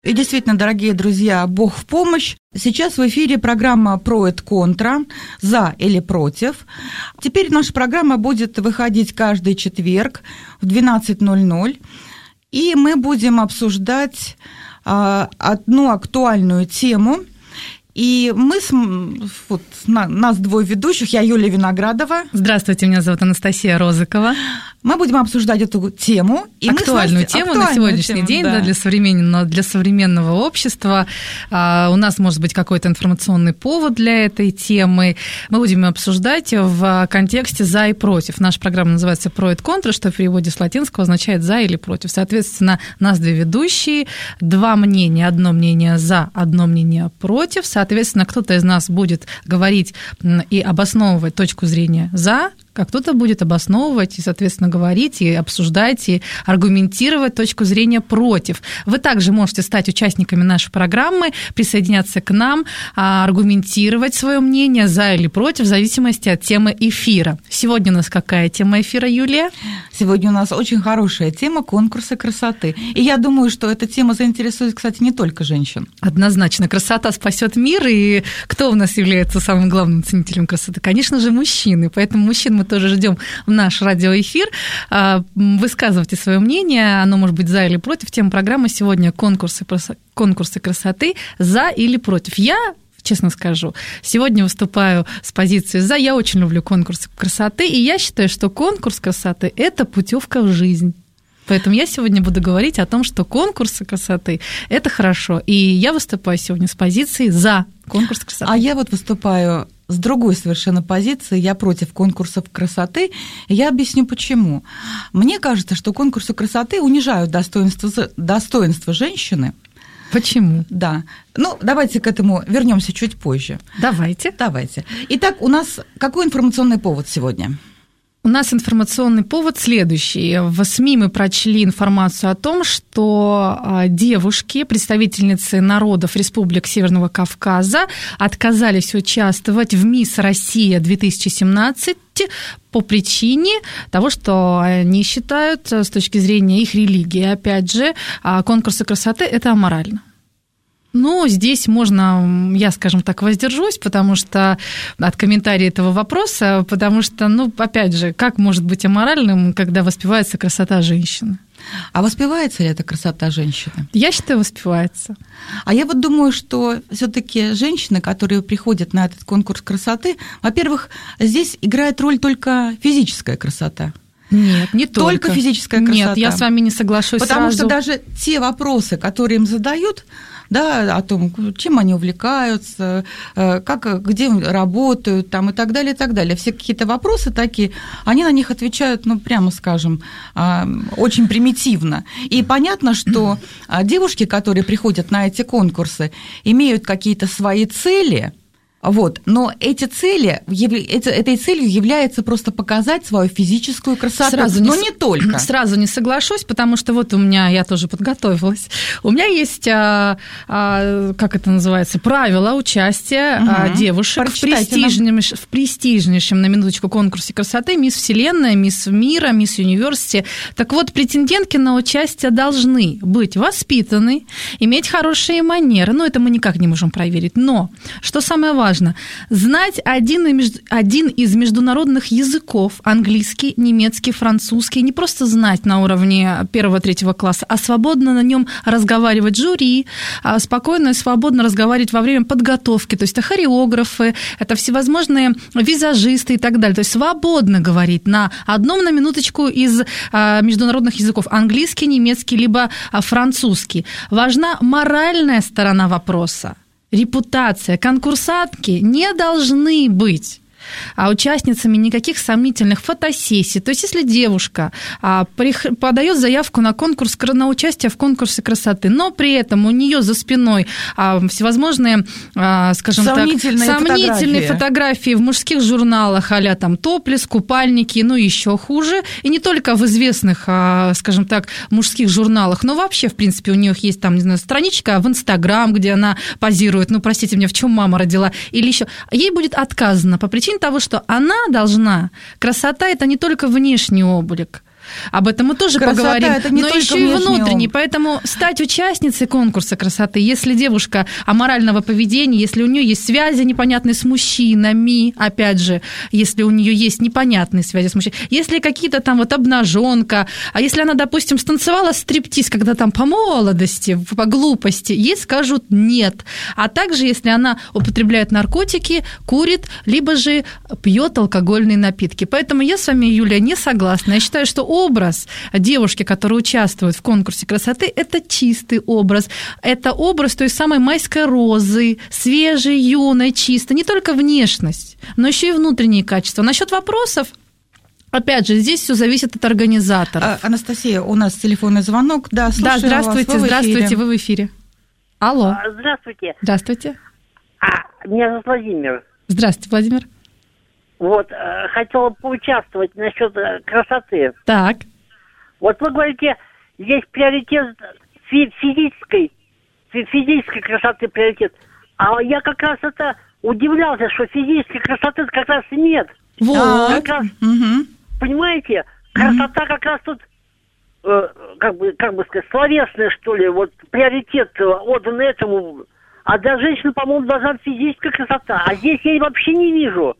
И действительно, дорогие друзья, Бог в помощь. Сейчас в эфире программа «Про et контра», «За или против». Теперь наша программа будет выходить каждый четверг в 12:00, и мы будем обсуждать одну актуальную тему. И мы, нас двое ведущих, я Юлия Виноградова. Здравствуйте, меня зовут Анастасия Розыкова. Мы будем обсуждать эту тему. Актуальную тему на сегодняшний день, да, для современного общества. У нас может быть какой-то информационный повод для этой темы. Мы будем обсуждать в контексте «за» и «против». Наша программа называется «Про et контра», что в переводе с латинского означает «за» или «против». Соответственно, нас две ведущие, два мнения, одно мнение «за», одно мнение «против». Соответственно, кто-то из нас будет говорить и обосновывать точку зрения «за», а кто-то будет обосновывать и, соответственно, говорить, и обсуждать, и аргументировать точку зрения против. Вы также можете стать участниками нашей программы, присоединяться к нам, аргументировать свое мнение за или против, в зависимости от темы эфира. Сегодня у нас какая тема эфира, Юлия? Сегодня у нас очень хорошая тема – конкурсы красоты. И я думаю, что эта тема заинтересует, кстати, не только женщин. Однозначно. Красота спасет мир. И кто у нас является самым главным ценителем красоты? Конечно же, мужчины. Поэтому мужчин мы тоже ждем в наш радиоэфир. Высказывайте свое мнение, оно может быть за или против. Тема программы сегодня конкурсы красоты за или против. Я, честно скажу, сегодня выступаю с позиции «за». Я очень люблю конкурсы красоты, и я считаю, что конкурс красоты – это путевка в жизнь. Поэтому я сегодня буду говорить о том, что конкурсы красоты – это хорошо. И я выступаю сегодня с позиции «за» конкурс красоты. А я выступаю с другой совершенно позиции, я против конкурсов красоты. Я объясню, почему. Мне кажется, что конкурсы красоты унижают достоинство женщины. Почему? Да. Давайте к этому вернемся чуть позже. Давайте. Итак, у нас какой информационный повод сегодня? У нас информационный повод следующий. В СМИ мы прочли информацию о том, что девушки, представительницы народов республик Северного Кавказа, отказались участвовать в «Мисс Россия-2017» по причине того, что они считают, с точки зрения их религии, опять же, конкурсы красоты – это аморально. Здесь можно, я, скажем так, воздержусь, потому что от комментария этого вопроса, потому что, опять же, как может быть аморальным, когда воспевается красота женщины? А воспевается ли эта красота женщины? Я считаю, воспевается. А я думаю, что все-таки женщины, которые приходят на этот конкурс красоты, во-первых, здесь играет роль только физическая красота. Нет, не только физическая красота. Нет, я с вами не соглашусь Потому сразу. что даже те вопросы, которые им задают, да, о том, чем они увлекаются, где работают там, и так далее, все какие-то вопросы такие, они на них отвечают, прямо скажем, очень примитивно. И понятно, что девушки, которые приходят на эти конкурсы, имеют какие-то свои цели. Но этой целью является просто показать свою физическую красоту, но не только. Сразу не соглашусь, потому что я тоже подготовилась. У меня есть, как это называется, правила участия девушек в престижнейшем, на минуточку, конкурсе красоты «Мисс Вселенная», «Мисс Мира», «Мисс Юниверсити». Так вот, претендентки на участие должны быть воспитаны, иметь хорошие манеры. Это мы никак не можем проверить. Но, что самое важное, знать один из международных языков, английский, немецкий, французский, не просто знать на уровне 1-3 класса, а свободно на нем разговаривать в жюри, спокойно и свободно разговаривать во время подготовки. То есть это хореографы, это всевозможные визажисты и так далее. То есть свободно говорить на одном, на минуточку, из международных языков, английский, немецкий, либо французский. Важна моральная сторона вопроса. Репутация. Конкурсантки не должны быть участницами никаких сомнительных фотосессий. То есть, если девушка подает заявку на участие в конкурсе красоты, но при этом у нее за спиной всевозможные, скажем сомнительные фотографии в мужских журналах, а-ля там топлес, купальники, еще хуже, и не только в известных, скажем так, мужских журналах, но вообще, в принципе, у нее есть там, не знаю, страничка в Инстаграм, где она позирует, простите меня, в чем мама родила, или еще. Ей будет отказано по причине того, что она должна... Красота – это не только внешний облик. Об этом мы тоже красота поговорим, это не но еще и внутренний. Поэтому стать участницей конкурса красоты, если девушка аморального поведения, если у нее есть связи непонятные с мужчинами, опять же, если у нее есть непонятные связи с мужчинами, если какие-то там вот обнаженка, а если она, допустим, станцевала стриптиз, когда там по молодости, по глупости, ей скажут нет. А также, если она употребляет наркотики, курит, либо же пьет алкогольные напитки. Поэтому я с вами, Юлия, не согласна. Я считаю, что образ девушки, которая участвует в конкурсе красоты, это чистый образ. Это образ той самой майской розы, свежей, юной, чистой. Не только внешность, но еще и внутренние качества. Насчет вопросов, опять же, здесь все зависит от организаторов. Анастасия, у нас телефонный звонок. Да, слушаю вас. Здравствуйте, вы в эфире. Алло. Здравствуйте. Здравствуйте. Меня зовут Владимир. Здравствуйте, Владимир. Вот, хотела поучаствовать насчет красоты. Так. Вот вы говорите, есть приоритет физической красоты приоритет. А я как раз это удивлялся, что физической красоты как раз и нет. Вот. Как раз, понимаете, красота как раз тут, как бы сказать, словесная, что ли, вот приоритет отдан этому. А для женщины, по-моему, должна быть физическая красота. А здесь я вообще не вижу.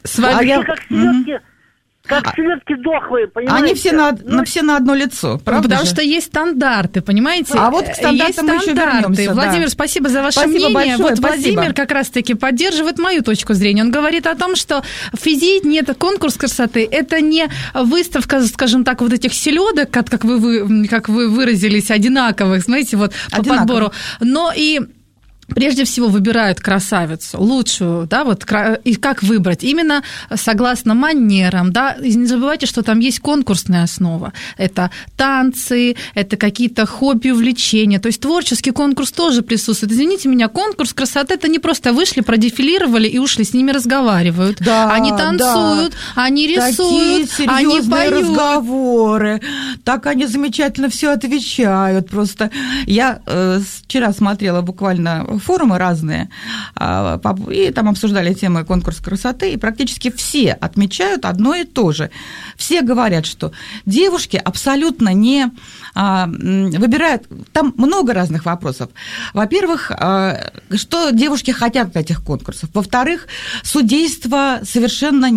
Как селедки дохлые, понимаете? Они все на одно лицо, правда? Потому же? что есть стандарты, понимаете? А вот к стандартам мы еще вернемся. Владимир, да. спасибо за ваше мнение. Большое, вот спасибо. Владимир как раз-таки поддерживает мою точку зрения. Он говорит о том, что конкурс красоты, это не выставка, скажем так, вот этих селедок, как вы выразились, одинаковых, знаете, вот по подбору, но и прежде всего выбирают красавицу, лучшую, да, вот, и как выбрать? Именно согласно манерам, да, и не забывайте, что там есть конкурсная основа. Это танцы, это какие-то хобби, увлечения, то есть творческий конкурс тоже присутствует. Извините меня, конкурс красоты – это не просто вышли, продефилировали и ушли, с ними разговаривают. Да, они танцуют, да. Они рисуют, такие они поют. разговоры, так они замечательно все отвечают. Просто я вчера смотрела буквально форумы разные, и там обсуждали темы конкурса красоты, и практически все отмечают одно и то же. Все говорят, что девушки абсолютно не выбирают... Там много разных вопросов. Во-первых, что девушки хотят от этих конкурсов. Во-вторых, судейство совершенно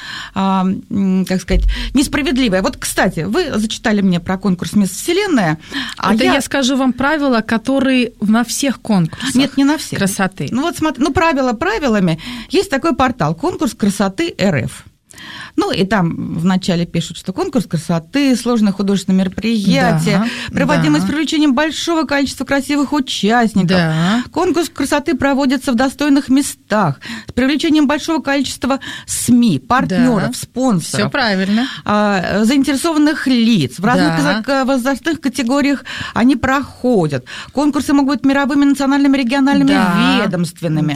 несправедливое. Вот, кстати, вы зачитали мне про конкурс «Мисс Вселенная». Я скажу вам правила, которые на всех конкурсах. Нет, не на всех. Красоты. Ну вот смотри, правила правилами. Есть такой портал «Конкурс красоты РФ». Ну, и там вначале пишут, что конкурс красоты, сложное художественное мероприятие, проводимое с привлечением большого количества красивых участников. Да. Конкурс красоты проводится в достойных местах, с привлечением большого количества СМИ, партнеров, спонсоров. Все правильно. Заинтересованных лиц. В разных возрастных категориях они проходят. Конкурсы могут быть мировыми, национальными, региональными, ведомственными.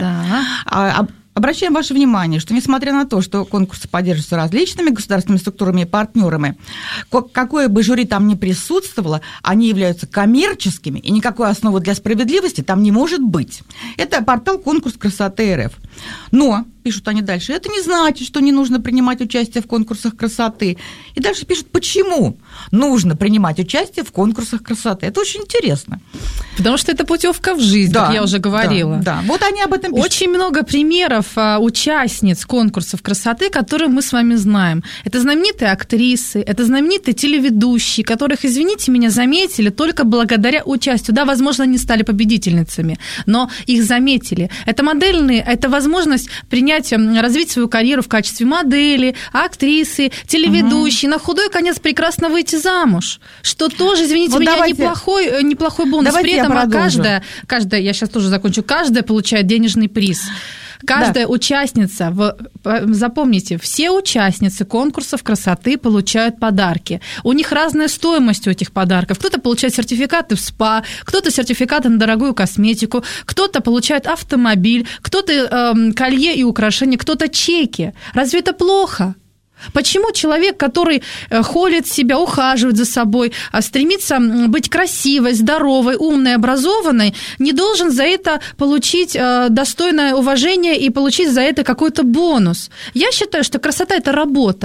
Да. Обращаем ваше внимание, что несмотря на то, что конкурсы поддерживаются различными государственными структурами и партнерами, какое бы жюри там ни присутствовало, они являются коммерческими, и никакой основы для справедливости там не может быть. Это портал «Конкурс красоты РФ». Но, пишут они дальше, это не значит, что не нужно принимать участие в конкурсах красоты. И дальше пишут, почему нужно принимать участие в конкурсах красоты. Это очень интересно. Потому что это путевка в жизнь, как я уже говорила. Да. Вот они об этом пишут. Очень много примеров участниц конкурсов красоты, которые мы с вами знаем. Это знаменитые актрисы, это знаменитые телеведущие, которых, извините меня, заметили только благодаря участию. Да, возможно, они стали победительницами, но их заметили. Это модельные, это возможность развить свою карьеру в качестве модели, актрисы, телеведущей, на худой конец прекрасно выйти замуж, что тоже, извините меня, неплохой бонус. При этом каждая, я сейчас тоже закончу, каждая получает денежный приз. Каждая участница, запомните, все участницы конкурсов красоты получают подарки. У них разная стоимость у этих подарков. Кто-то получает сертификаты в СПА, кто-то сертификаты на дорогую косметику, кто-то получает автомобиль, кто-то колье и украшения, кто-то чеки. Разве это плохо? Почему человек, который холит себя, ухаживает за собой, стремится быть красивой, здоровой, умной, образованной, не должен за это получить достойное уважение и получить за это какой-то бонус? Я считаю, что красота – это работа.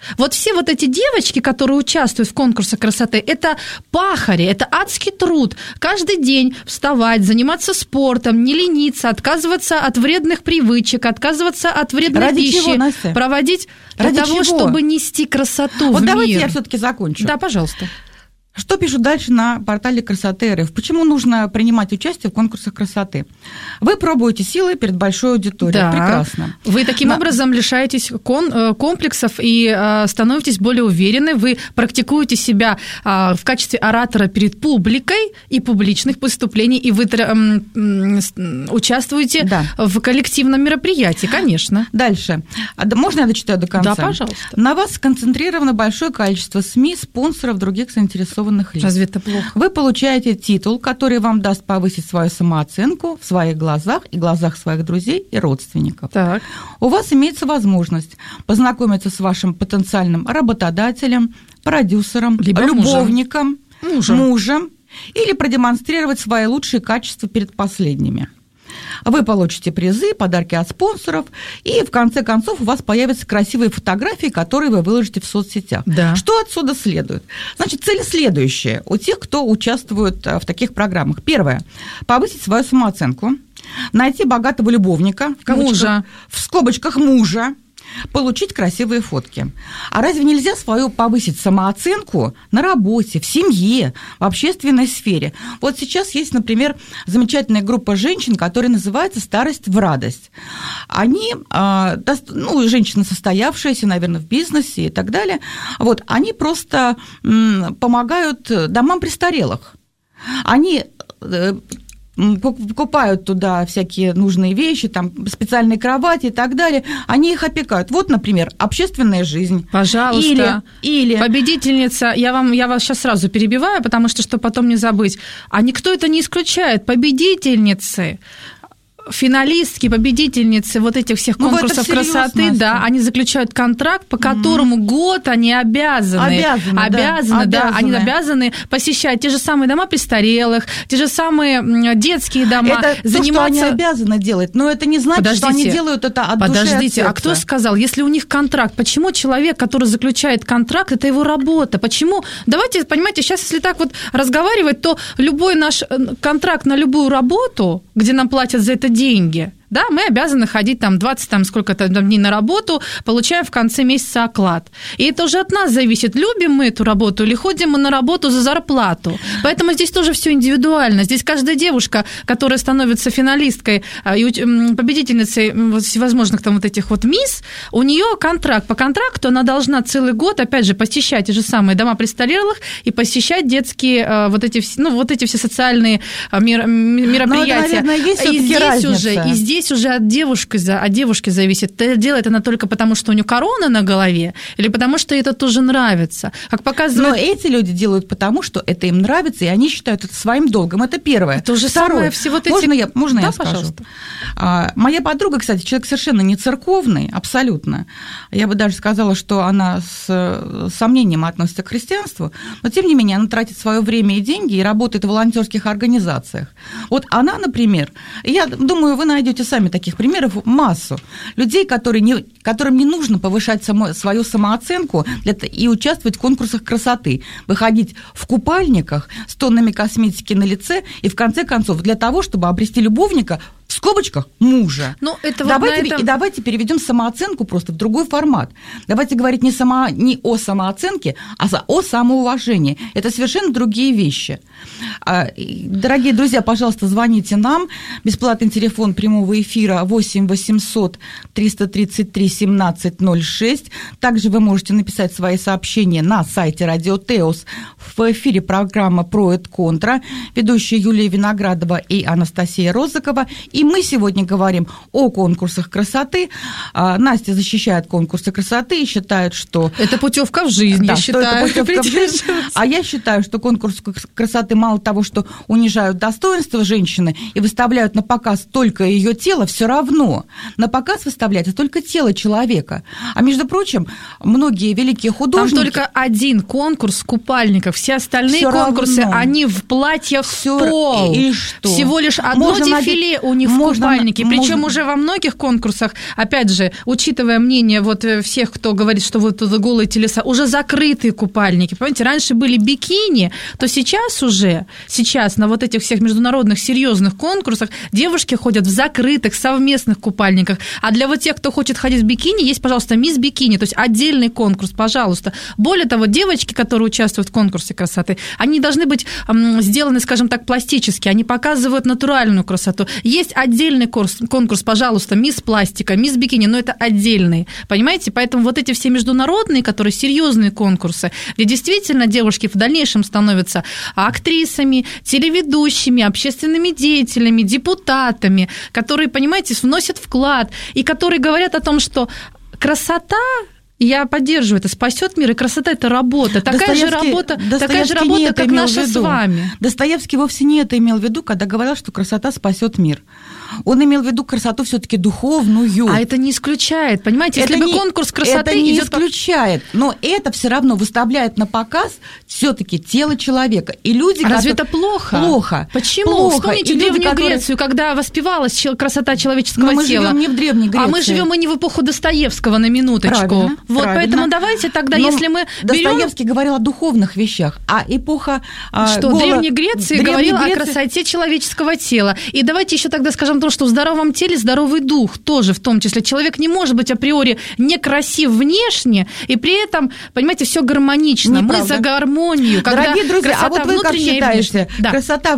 Вот все вот эти девочки, которые участвуют в конкурсах красоты, это пахари, это адский труд. Каждый день вставать, заниматься спортом, не лениться, отказываться от вредных привычек, отказываться от вредной Ради пищи. Чего, Настя? Проводить для того, чтобы нести красоту в мир. Вот давайте я все-таки закончу. Да, пожалуйста. Что пишут дальше на портале Красоты РФ? Почему нужно принимать участие в конкурсах красоты? Вы пробуете силы перед большой аудиторией. Да. Прекрасно. Вы таким образом лишаетесь комплексов и становитесь более уверены. Вы практикуете себя в качестве оратора перед публикой и публичных выступлений, и вы участвуете в коллективном мероприятии, конечно. Дальше. Можно я дочитаю до конца? Да, пожалуйста. На вас сконцентрировано большое количество СМИ, спонсоров, других заинтересованных лиц. Разве это плохо? Вы получаете титул, который вам даст повысить свою самооценку в своих глазах и глазах своих друзей и родственников. Так. У вас имеется возможность познакомиться с вашим потенциальным работодателем, продюсером, либо любовником, мужем или продемонстрировать свои лучшие качества перед последними. Вы получите призы, подарки от спонсоров, и в конце концов у вас появятся красивые фотографии, которые вы выложите в соцсетях. Да. Что отсюда следует? Значит, цель следующая у тех, кто участвует в таких программах. Первое – повысить свою самооценку, найти богатого любовника, в скобочках мужа, получить красивые фотки. А разве нельзя свою повысить самооценку на работе, в семье, в общественной сфере? Вот сейчас есть, например, замечательная группа женщин, которая называется «Старость в радость». Они, женщины состоявшиеся, наверное, в бизнесе и так далее, вот, они просто помогают домам престарелых. Они покупают туда всякие нужные вещи, там специальные кровати и так далее, они их опекают. Вот, например, общественная жизнь. Пожалуйста. Или победительница, я вас сейчас сразу перебиваю, потому что, чтобы потом не забыть, а никто это не исключает. Победительницы, финалистки, победительницы вот этих всех конкурсов красоты, да, они заключают контракт, по которому год они обязаны, они обязаны посещать те же самые дома престарелых, те же самые детские дома, это заниматься... то, что они обязаны делать, но это не значит, что они делают это от души. Подождите, а кто сказал, если у них контракт, почему человек, который заключает контракт, это его работа? Почему? Давайте, понимаете, сейчас, если так вот разговаривать, то любой наш контракт на любую работу, где нам платят за это деньги, да, мы обязаны ходить там 20 там, сколько-то дней на работу, получаем в конце месяца оклад. И это уже от нас зависит, любим мы эту работу или ходим мы на работу за зарплату. Поэтому здесь тоже все индивидуально. Здесь каждая девушка, которая становится финалисткой и победительницей всевозможных там вот этих вот мисс, у нее контракт. По контракту она должна целый год, опять же, посещать те же самые дома престарелых и посещать детские вот эти все социальные мероприятия. Но, наверное, есть все-таки разница. И здесь уже от девушки зависит, делает она только потому, что у нее корона на голове, или потому, что это тоже нравится. Как показывает... Но эти люди делают потому, что это им нравится, и они считают это своим долгом. Это первое. То же самое все вот эти... Можно да, я скажу? Пожалуйста. Моя подруга, кстати, человек совершенно не церковный, абсолютно. Я бы даже сказала, что она с сомнением относится к христианству, но, тем не менее, она тратит свое время и деньги и работает в волонтерских организациях. Вот она, например, я думаю, вы найдете сами таких примеров массу. Людей, которым не нужно повышать свою самооценку и участвовать в конкурсах красоты, выходить в купальниках с тоннами косметики на лице и, в конце концов, для того, чтобы обрести любовника, в скобочках, мужа. Ну, это давайте переведем самооценку просто в другой формат. Давайте говорить не о самооценке, а о самоуважении. Это совершенно другие вещи. Дорогие друзья, пожалуйста, звоните нам. Бесплатный телефон прямого эфира 8 800 333 1706. Также вы можете написать свои сообщения на сайте Радио Теос. В эфире программа «Про и контра». Ведущие Юлия Виноградова и Анастасия Розыкова. И мы сегодня говорим о конкурсах красоты. Настя защищает конкурсы красоты и считает, что... Это путевка в жизнь, я считаю. Это путевка в жизнь. А я считаю, что конкурсы красоты мало того, что унижают достоинство женщины и выставляют на показ только ее тело, все равно на показ выставляется только тело человека. А между прочим, многие великие художники... Там только один конкурс купальников. Все остальные конкурсы, они в платьях в пол. И что? Всего лишь одно дефиле у них в купальники. Причем уже во многих конкурсах, опять же, учитывая мнение вот всех, кто говорит, что вот это голые телеса, уже закрытые купальники. Понимаете, раньше были бикини, то сейчас на вот этих всех международных серьезных конкурсах девушки ходят в закрытых совместных купальниках. А для вот тех, кто хочет ходить в бикини, есть, пожалуйста, мисс бикини, то есть отдельный конкурс, пожалуйста. Более того, девочки, которые участвуют в конкурсе красоты, они должны быть сделаны, скажем так, пластически, они показывают натуральную красоту. Есть отдельный конкурс, пожалуйста, мисс пластика, мисс бикини, но это отдельный, понимаете? Поэтому вот эти все международные, которые серьезные конкурсы, где действительно девушки в дальнейшем становятся актрисами, телеведущими, общественными деятелями, депутатами, которые, понимаете, вносят вклад, и которые говорят о том, что красота, я поддерживаю, это спасет мир, и красота – это работа. Такая же работа, как наша с вами. Достоевский вовсе не это имел в виду, когда говорил, что красота спасет мир. Он имел в виду красоту все-таки духовную. А это не исключает, понимаете? Если бы конкурс красоты это не исключает, но это все равно выставляет на показ все-таки тело человека. И люди, разве это плохо? Плохо. Почему? Плохо. Вспомните Древнюю Грецию, когда воспевалась красота человеческого тела. Мы живем не в Древней Греции. А мы живем и не в эпоху Достоевского, на минуточку. Правильно, вот, правильно. Поэтому давайте тогда, но если мы Достоевский говорил о духовных вещах, а эпоха Древней Греции говорила о красоте человеческого тела. И давайте еще тогда скажем то, что в здоровом теле здоровый дух тоже в том числе. Человек не может быть априори некрасив внешне, и при этом, понимаете, все гармонично. Неправда. Мы за гармонию. Дорогие друзья, а вот вы как считаете, красота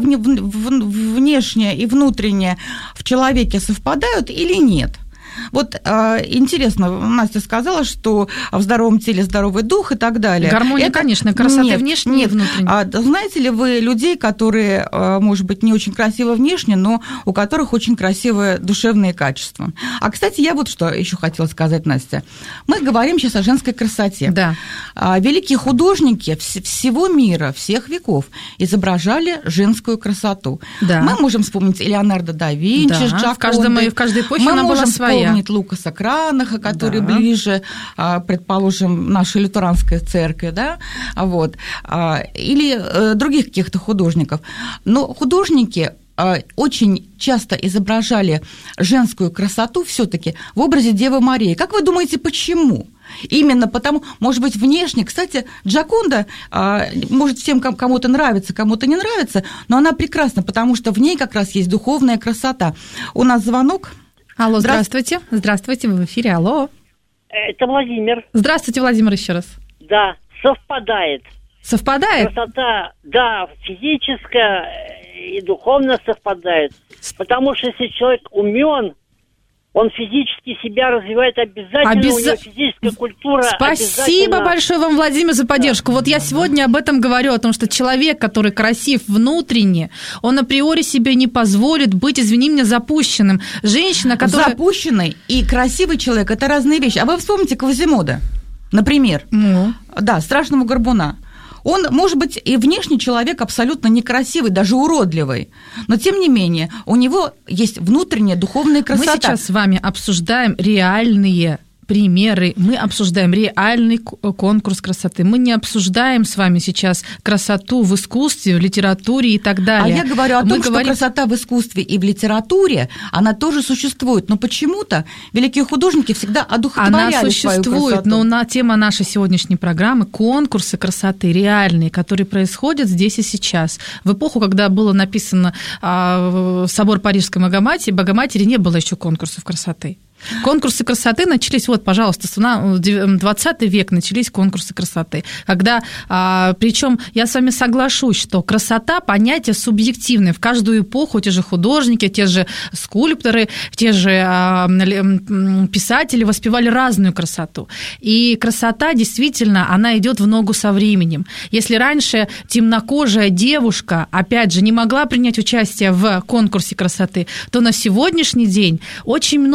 внешняя и внутренняя в человеке совпадают или нет? Вот интересно, Настя сказала, что в здоровом теле здоровый дух и так далее. Гармония, конечно, красота внешняя и внутренняя. Знаете ли вы людей, которые, может быть, не очень красивы внешне, но у которых очень красивые душевные качества? А, кстати, я вот что еще хотела сказать, Настя. Мы говорим сейчас о женской красоте. Да. Великие художники всего мира, всех веков изображали женскую красоту. Да. Мы можем вспомнить Леонардо да Винчи, Джаконды. В каждой эпохе она была своя. Вспомнить Лукаса Кранаха, который ближе, предположим, нашей лютеранской церкви, да, вот, или других каких-то художников. Но художники очень часто изображали женскую красоту все-таки в образе Девы Марии. Как вы думаете, почему? Именно потому, может быть, внешне. Кстати, Джаконда, может, всем кому-то нравится, кому-то не нравится, но она прекрасна, потому что в ней как раз есть духовная красота. У нас звонок. Алло, здравствуйте. Здравствуйте, вы в эфире, алло. Это Владимир. Здравствуйте, Владимир, еще раз. Да, совпадает. Совпадает? Красота, да, физическая и духовно совпадает. Потому что если человек умен, он физически себя развивает обязательно, у него физическая культура. Спасибо большое вам, Владимир, за поддержку. Вот я сегодня об этом говорю, о том, что человек, который красив внутренне, он априори себе не позволит быть, извини меня, запущенным. Женщина, которая... Запущенный и красивый человек – это разные вещи. А вы вспомните Квазимода, например. Да, страшного горбуна. Он, может быть, и внешний человек абсолютно некрасивый, даже уродливый, но, тем не менее, у него есть внутренняя духовная красота. Мы сейчас с вами обсуждаем реальные примеры, мы обсуждаем реальный конкурс красоты. Мы не обсуждаем с вами сейчас красоту в искусстве, в литературе и так далее. А я говорю о том, что красота в искусстве и в литературе, она тоже существует, но почему-то великие художники всегда одухотворяли свою красоту. Она существует, но тема нашей сегодняшней программы – конкурсы красоты реальные, которые происходят здесь и сейчас. В эпоху, когда было написано «Собор Парижской Богоматери», не было еще конкурсов красоты. Конкурсы красоты начались, вот, пожалуйста, 20 век начались конкурсы красоты, когда, причем я с вами соглашусь, что красота – понятие субъективное. В каждую эпоху те же художники, те же скульпторы, те же писатели воспевали разную красоту. И красота, действительно, она идет в ногу со временем. Если раньше темнокожая девушка, опять же, не могла принять участие в конкурсе красоты, то на сегодняшний день очень много представителей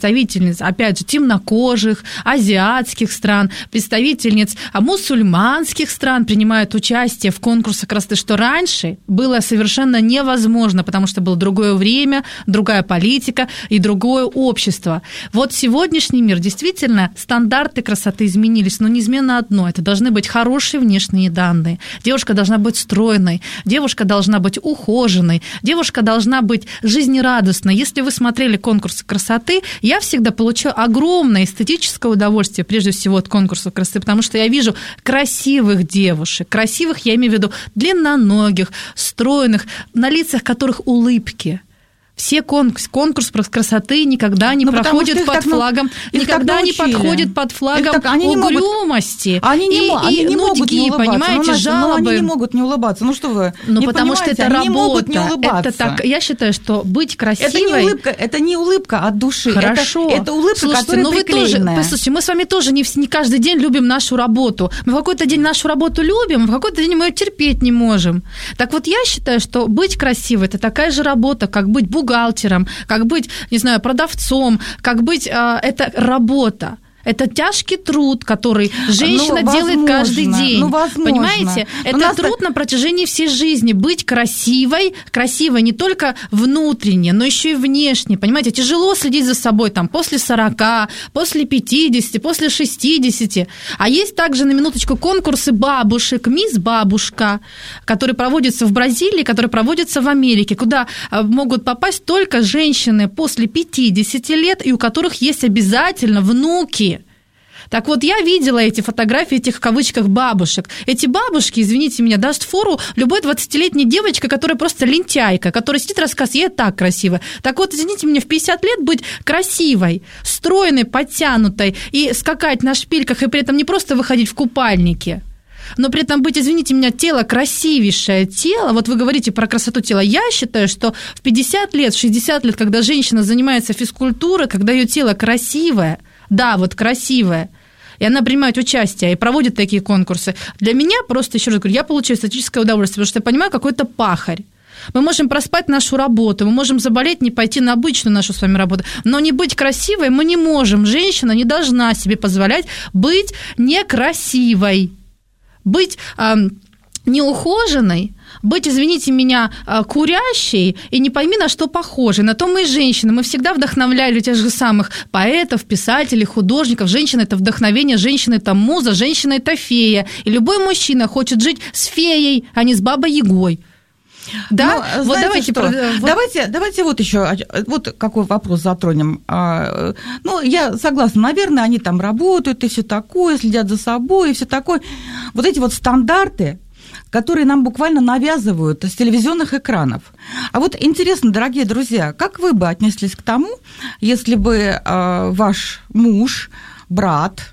представительниц, опять же, темнокожих, азиатских стран, представительниц мусульманских стран принимают участие в конкурсах красоты, что раньше было совершенно невозможно, потому что было другое время, другая политика и другое общество. Вот сегодняшний мир, действительно, стандарты красоты изменились, но неизменно одно – это должны быть хорошие внешние данные. Девушка должна быть стройной, девушка должна быть ухоженной, девушка должна быть жизнерадостной. Если вы смотрели конкурсы красоты, я всегда получаю огромное эстетическое удовольствие, прежде всего, от конкурсов красоты, потому что я вижу красивых девушек, красивых, я имею в виду длинноногих, стройных, на лицах которых улыбки. Все конкурс красоты никогда не проходят под флагом, никогда не подходят под флагом угрюмости. Они не могут не улыбаться. Понимаете, жалобы. Но они не могут не улыбаться. Ну что вы, не потому что это они работа. Не улыбаться. Это так, я считаю, что быть красивой... Это не улыбка от души. Хорошо. Это улыбка, слушайте, которая приклеенная. Послушайте, мы с вами тоже не каждый день любим нашу работу. Мы в какой-то день нашу работу любим, а в какой-то день мы ее терпеть не можем. Так вот, я считаю, что быть красивой – это такая же работа, как быть бухгалтером, как быть, не знаю, продавцом, как быть, это работа. Это тяжкий труд, который женщина делает каждый день. Понимаете? Это труд на протяжении всей жизни. Быть красивой не только внутренне, но еще и внешне. Понимаете, тяжело следить за собой там, после 40, после 50, после 60. А есть также, на минуточку, конкурсы бабушек, мисс Бабушка, которые проводятся в Бразилии, которые проводятся в Америке, куда могут попасть только женщины после 50 лет, и у которых есть обязательно внуки. Так вот, я видела эти фотографии этих, в кавычках, бабушек. Эти бабушки, извините меня, даст фору любой 20-летней девочке, которая просто лентяйка, которая сидит и рассказывает, я так красивая. Так вот, извините меня, в 50 лет быть красивой, стройной, подтянутой и скакать на шпильках, и при этом не просто выходить в купальнике, но при этом быть, извините меня, тело, красивейшее тело, вот вы говорите про красоту тела, я считаю, что в 50 лет, в 60 лет, когда женщина занимается физкультурой, когда ее тело красивое, да, вот красивое, и она принимает участие и проводит такие конкурсы, для меня просто, еще раз говорю, я получаю эстетическое удовольствие, потому что я понимаю, какой это пахарь. Мы можем проспать нашу работу, мы можем заболеть, не пойти на обычную нашу с вами работу, но не быть красивой мы не можем. Женщина не должна себе позволять быть некрасивой. Быть неухоженной, быть, извините меня, курящей и не пойми на что похожей. На то мы и женщины. Мы всегда вдохновляли тех же самых поэтов, писателей, художников. Женщина – это вдохновение, женщина – это муза, женщина – это фея. И любой мужчина хочет жить с феей, а не с бабой-ягой. Да, ну, вот давайте вот еще вот какой вопрос затронем. Ну, я согласна, наверное, они там работают и все такое, следят за собой и все такое. Вот эти вот стандарты, которые нам буквально навязывают с телевизионных экранов. А вот интересно, дорогие друзья, как вы бы отнеслись к тому, если бы ваш муж, брат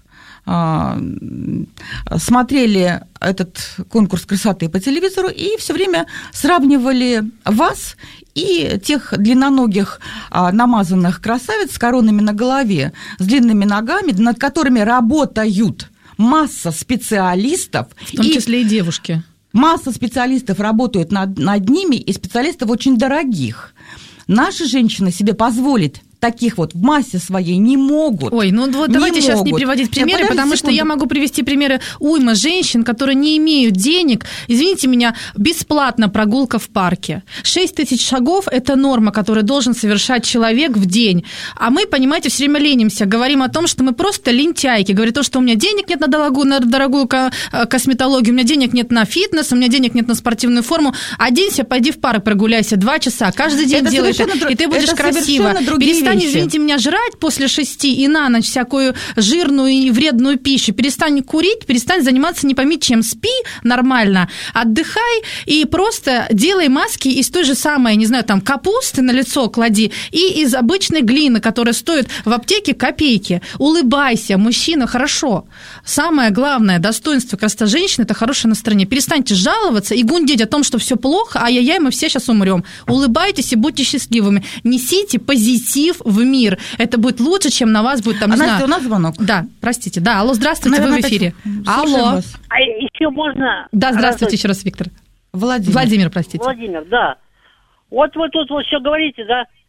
смотрели этот конкурс красоты по телевизору и все время сравнивали вас и тех длинноногих намазанных красавиц с коронами на голове, с длинными ногами, над которыми работают масса специалистов. В том числе и девушки. Масса специалистов работают над ними, и специалистов очень дорогих. Наши женщины себе позволить таких вот в массе своей не могут. Ой, ну вот давайте сейчас не приводить примеры, потому что я могу привести примеры уйма женщин, которые не имеют денег. Извините меня, бесплатно прогулка в парке. 6 тысяч шагов – это норма, которую должен совершать человек в день. А мы, понимаете, все время ленимся, говорим о том, что мы просто лентяйки. Говорим то, что у меня денег нет на дорогую косметологию, у меня денег нет на фитнес, у меня денег нет на спортивную форму. Оденься, пойди в парк, прогуляйся 2 часа. Каждый день делай это, и ты будешь красиво. Перестань, извините меня, жрать после 6 и на ночь всякую жирную и вредную пищу. Перестань курить, перестань заниматься не пойми чем. Спи нормально, отдыхай и просто делай маски из той же самой, не знаю, там, капусты на лицо клади и из обычной глины, которая стоит в аптеке копейки. Улыбайся, мужчина, хорошо. Самое главное достоинство красоты женщины – это хорошее настроение. Перестаньте жаловаться и гундеть о том, что все плохо, ай-яй-яй, мы все сейчас умрем. Улыбайтесь и будьте счастливыми. Несите позитив в мир. Это будет лучше, чем на вас будет там, не Настя, знаю. У нас звонок. Да, простите. Да, алло, здравствуйте, наверное, вы в эфире. Алло. А еще можно... Да, здравствуйте еще раз, Виктор. Владимир, простите. Владимир, да. Вот вы тут вот все говорите, да.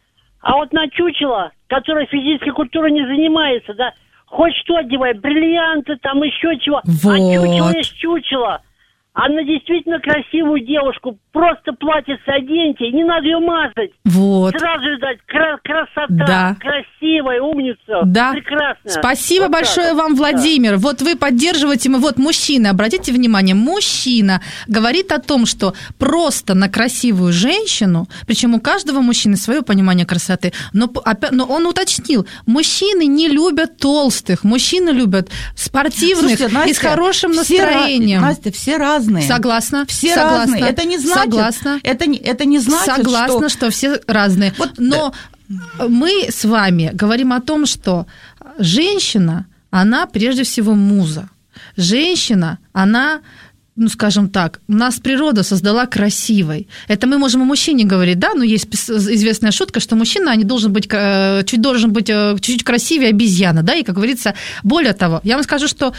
А вот на чучело, которое физической культурой не занимается, да, хоть что одевай, бриллианты, там еще чего. Вот. А чучело есть чучело. Она действительно красивую девушку. Просто платьице оденьте, не надо ее мазать. Вот. Сразу видать, красота, да. красивая, умница, да. прекрасная. Спасибо вот большое так, вам, Владимир. Да. Вот вы поддерживаете, вот мужчина, обратите внимание, мужчина говорит о том, что просто на красивую женщину, причем у каждого мужчины свое понимание красоты, но он уточнил, мужчины не любят толстых, мужчины любят спортивных. Слушайте, Настя, и с хорошим настроением. Настя, все разные. Согласна. Все согласна. разные. Это не значит, согласна. Это не значит, согласна, что все разные. Вот, но мы с вами говорим о том, что женщина, она прежде всего муза. Женщина, она, ну, скажем так, нас природа создала красивой. Это мы можем о мужчине говорить, да, но есть известная шутка, что мужчина должен быть чуть-чуть красивее обезьяны, да, и, как говорится, более того, я вам скажу, что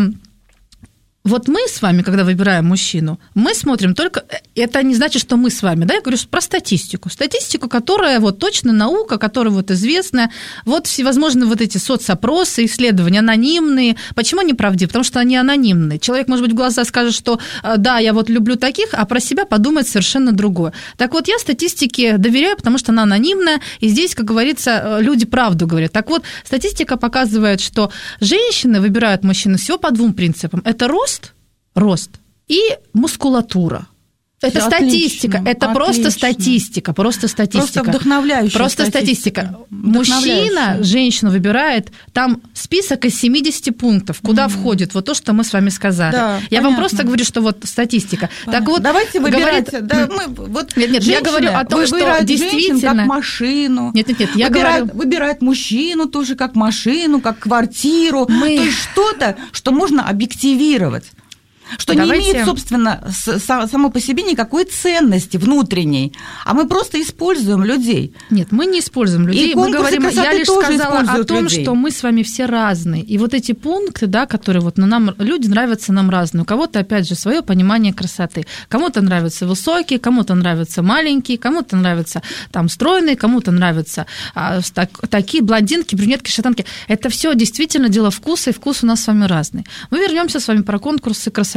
вот мы с вами, когда выбираем мужчину, мы смотрим только... Это не значит, что мы с вами, да, я говорю про статистику. Статистику, которая вот точно наука, которая вот известная. Вот всевозможные вот эти соцопросы, исследования анонимные. Почему они правдивы? Потому что они анонимные. Человек, может быть, в глаза скажет, что да, я вот люблю таких, а про себя подумает совершенно другое. Так вот, я статистике доверяю, потому что она анонимная, и здесь, как говорится, люди правду говорят. Так вот, статистика показывает, что женщины выбирают мужчин всего по двум принципам. Это рост и мускулатура. Это статистика, это просто статистика. Просто вдохновляющая. Просто статистика. Мужчина женщину выбирает, там список из 70 пунктов, куда входит вот то, что мы с вами сказали. Да, я вам просто говорю, что вот статистика. Так вот, давайте выбирать. Нет, я говорю о том, что действительно как машину. Нет, я говорю, выбирать мужчину тоже как машину, как квартиру. То есть что-то, что можно объективировать. Что не имеет, собственно, само по себе никакой ценности внутренней, а мы просто используем людей. Нет, мы не используем людей. И мы говорим, я лишь сказала о том, людей. Что мы с вами все разные. И вот эти пункты, да, которые вот нам люди нравятся нам разные. У кого-то, опять же, свое понимание красоты. Кому-то нравятся высокие, кому-то нравятся маленькие, кому-то нравятся там стройные, кому-то нравятся такие блондинки, брюнетки, шатенки. Это все действительно дело вкуса, и вкус у нас с вами разный. Мы вернемся с вами про конкурсы красоты.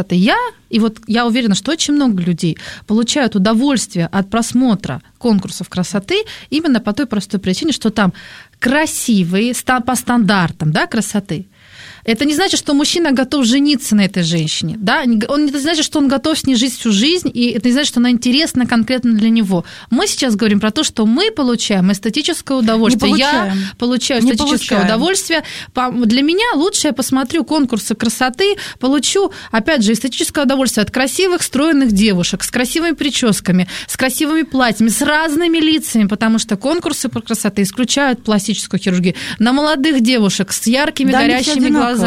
Я уверена, что очень много людей получают удовольствие от просмотра конкурсов красоты именно по той простой причине, что там красивые, по стандартам, да, красоты. Это не значит, что мужчина готов жениться на этой женщине, да? Это значит, что он готов с ней жить всю жизнь, и это не значит, что она интересна конкретно для него. Мы сейчас говорим про то, что мы получаем эстетическое удовольствие. Я получаю эстетическое удовольствие. Для меня лучше я посмотрю конкурсы красоты, получу, опять же, эстетическое удовольствие от красивых, стройных девушек, с красивыми прическами, с красивыми платьями, с разными лицами, потому что конкурсы по красоте исключают пластическую хирургию. На молодых девушек с яркими, горящими глазами.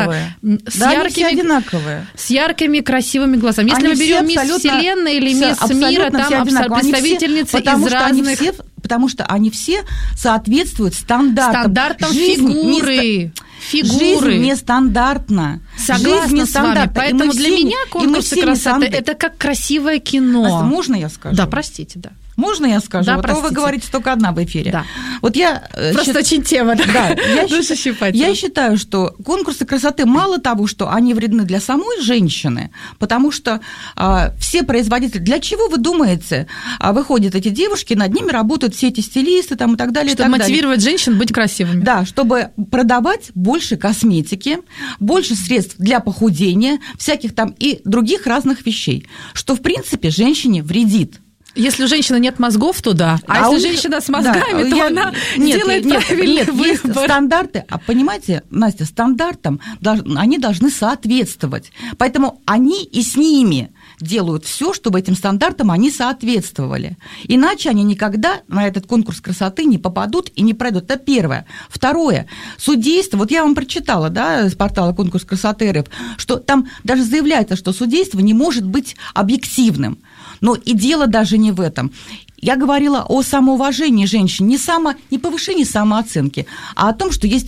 С яркими, красивыми глазами. Если мы берем мисс Вселенная или мисс Мира, там представительницы из разных... Потому что они все соответствуют стандартам фигуры. Жизнь нестандартна. Согласна с вами. Поэтому для меня конкурсы красоты – это как красивое кино. Настя, можно я скажу? Да, простите, да. Можно я скажу? Да, простите. Вы говорите только одна в эфире. Да. Вот я просто очень тема. Да. Я считаю, что конкурсы красоты мало того, что они вредны для самой женщины, потому что все производители... Для чего, вы думаете, выходят эти девушки, над ними работают все эти стилисты там, и так далее. Чтобы мотивировать женщин быть красивыми. Да, чтобы продавать больше косметики, больше средств для похудения, всяких там и других разных вещей, что, в принципе, женщине вредит. Если у женщины нет мозгов, то да. А если женщина с мозгами, то она делает правильный выбор. Есть стандарты. А понимаете, Настя, стандартам они должны соответствовать. Поэтому они и с ними делают все, чтобы этим стандартам они соответствовали. Иначе они никогда на этот конкурс красоты не попадут и не пройдут. Это первое. Второе. Судейство. Вот я вам прочитала, да, с портала «Конкурс красоты РФ», что там даже заявляется, что судейство не может быть объективным. Но и дело даже не в этом. Я говорила о самоуважении женщин, не повышении самооценки, а о том, что есть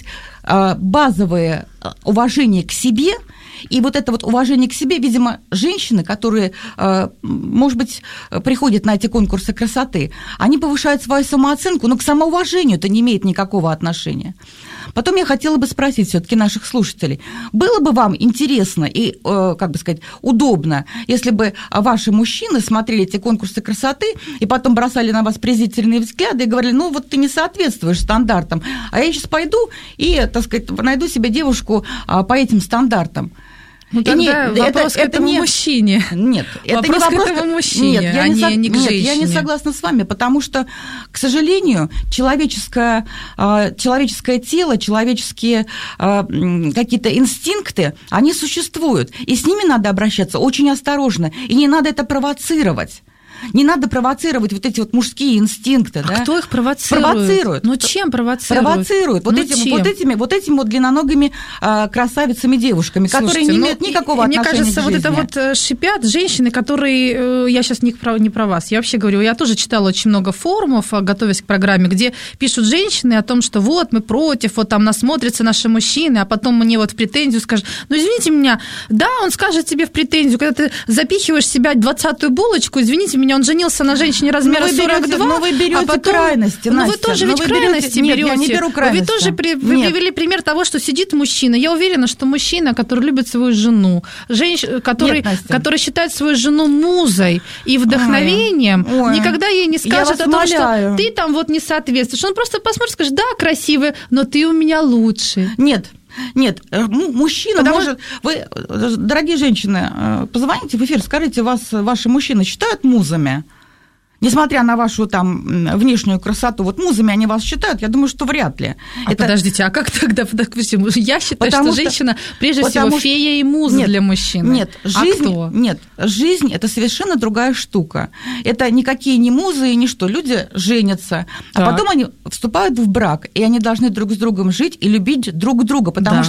базовое уважение к себе. И вот это вот уважение к себе, видимо, женщины, которые, может быть, приходят на эти конкурсы красоты, они повышают свою самооценку, но к самоуважению это не имеет никакого отношения. Потом я хотела бы спросить все-таки наших слушателей, было бы вам интересно и, как бы сказать, удобно, если бы ваши мужчины смотрели эти конкурсы красоты и потом бросали на вас презрительные взгляды и говорили, ну вот ты не соответствуешь стандартам, а я сейчас пойду и, так сказать, найду себе девушку по этим стандартам. Ну, тогда вопрос к этому мужчине. Нет, это вопрос не вопрос к этому мужчине, нет, а не к женщине. Я не согласна с вами, потому что, к сожалению, человеческое тело, человеческие какие-то инстинкты, они существуют, и с ними надо обращаться очень осторожно, и не надо это провоцировать. Не надо провоцировать вот эти вот мужские инстинкты. А кто их провоцирует? Ну, чем провоцируют? Провоцируют. Вот этими вот длинноногими красавицами девушками, которые не имеют никакого отношения к жизни. Мне кажется, вот это вот шипят женщины, которые... Я сейчас не про вас. Я вообще говорю, я тоже читала очень много форумов, готовясь к программе, где пишут женщины о том, что вот мы против, вот там насмотрятся наши мужчины, а потом мне вот в претензию скажут, ну, извините меня, да, он скажет тебе в претензию, когда ты запихиваешь в себя 20-ю булочку, извините меня, он женился на женщине размера 42, но вы берете а потом... крайности, Ну, вы тоже ведь крайности берете. Нет, я не беру крайности. Вы тоже привели пример того, что сидит мужчина. Я уверена, что мужчина, который любит свою жену, который считает свою жену музой и вдохновением, никогда ей не скажет о том, что ты там вот не соответствуешь. Он просто посмотрит и скажет, да, красивый, но ты у меня лучше. Нет, мужчина может... Вы, дорогие женщины, позвоните в эфир, скажите, вас ваши мужчины считают музами? Несмотря на вашу там внешнюю красоту, вот музами они вас считают? Я думаю, что вряд ли. Подождите, а как тогда? Я считаю, что женщина, прежде всего, фея и муза для мужчины. Нет, жизнь – это совершенно другая штука. Это никакие не музы и ничто. Люди женятся, а потом они вступают в брак, и они должны друг с другом жить и любить друг друга, потому